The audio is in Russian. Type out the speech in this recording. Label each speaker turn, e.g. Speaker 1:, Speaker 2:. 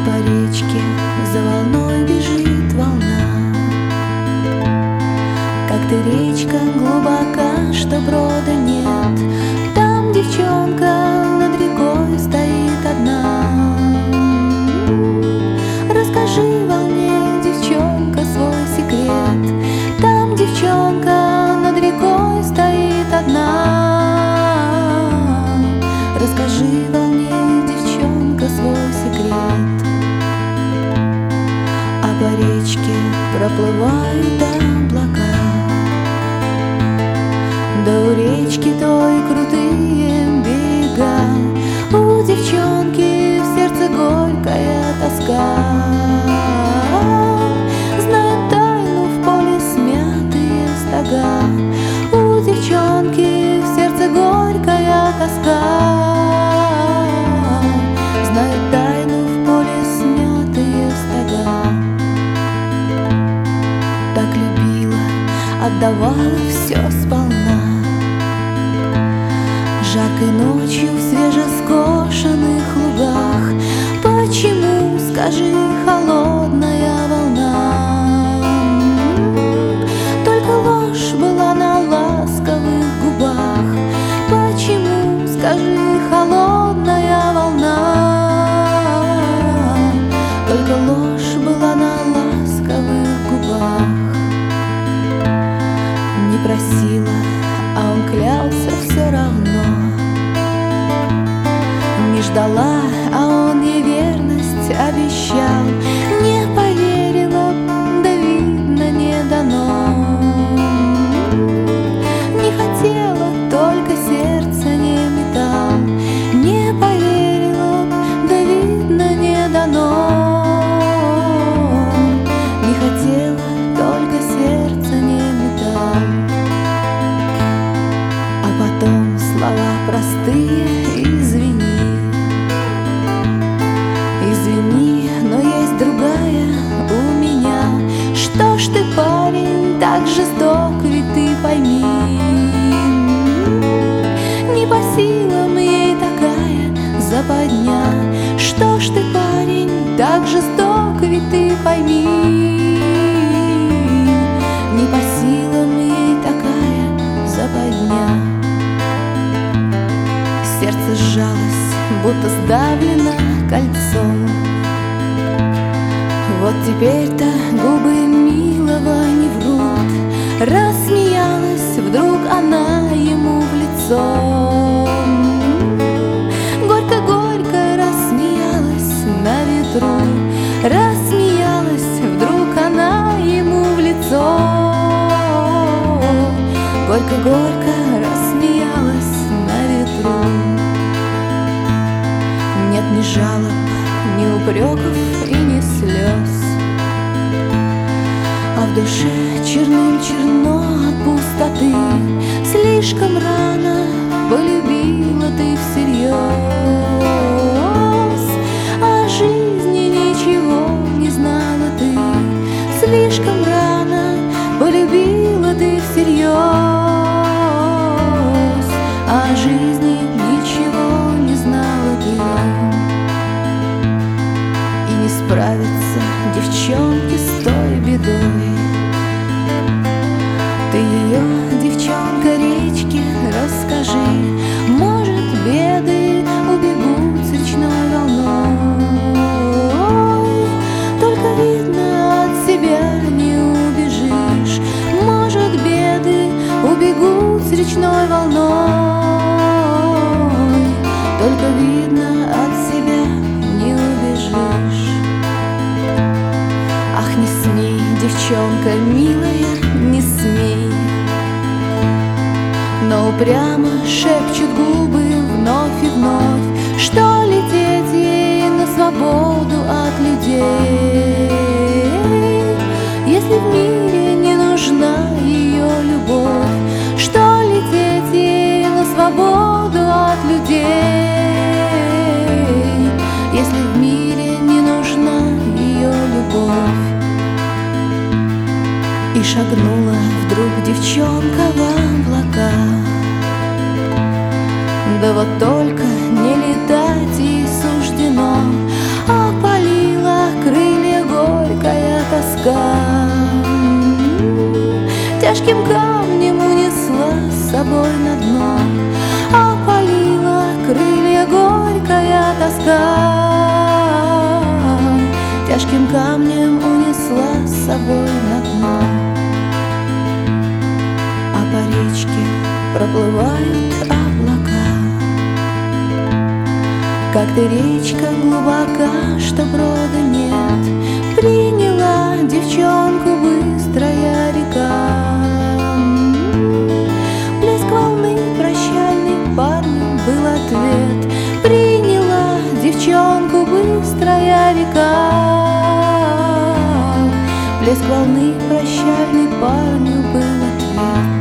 Speaker 1: по речке за волной бежит волна. Как ты, речка, глубока, что брода нет. Там девчонка над рекой стоит одна. Расскажи волне, девчонка, свой секрет. Там девчонка над рекой стоит одна. Расскажи волне, девчонка, свой секрет. А по речке проплывают облака. Да у речки той крутые берега. У девчонки в сердце горькая тоска. Знает тайну в поле смятые стога. У девчонки в сердце горькая тоска. Знает тайну в поле смятые стога. Так любила, отдавала все сполна. Жаркой ночью в свежескошенных лугах. Почему, скажи, холодная волна? Только ложь была на ласковых губах. Почему, скажи, холодная волна? Только ложь была на ласковых губах. Не просила, а он клялся все равно. Не ждала, а он ей верность обещал. Не поверила, да видно не дано. Не хотела, только сердце не метал. Не поверила, да видно не дано. Не хотела, только сердце не метал. А потом слова простые: извини. Извини, но есть другая у меня. Что ж ты, парень, так жесток, ведь ты пойми. Не по силам ей такая западня. Что ж ты, парень, так жесток, ведь ты пойми. Не по силам ей такая западня. Сердце сжалось, будто сдавлено кольцом. Вот теперь-то губы милого не врут. Рассмеялась вдруг она ему в лицо. Горько-горько рассмеялась на ветру. Рассмеялась вдруг она ему в лицо. Горько-горько рассмеялась на ветру. Нет ни жалоб, ни упреков и ни слез. А в душе черным черно от пустоты. Слишком рано полюбила ты всерьез. О жизни ничего не знала ты. Слишком рано полюбила ты всерьез. О жизни ничего не знала ты. И не справится девчонке с той бедой. Ты ее, девчонка, речке расскажи. Может, беды убегут с речной волной. Только видно, от себя не убежишь. Может, беды убегут с речной волной. Только видно, от себя не убежишь. Ах, не смей, девчонка милая, не смей. Но упрямо шепчут губы вновь и вновь, что лететь ей на свободу от людей. Если в мире не нужна ее любовь, что лететь ей на свободу от людей. Если в мире не нужна ее любовь. И шагнула вдруг девчонка в облака. Да вот только не летать ей суждено, опалила тоска тяжким камнем унесла с собой на дно. А по речке проплывают облака. Как ты, речка, глубока, что брода нет, приняла девчонку быстрая река. Плеск волны прощальный парню был ответ. Приняла девчонку быстрая река. Плеск волны прощальный парню был ответ.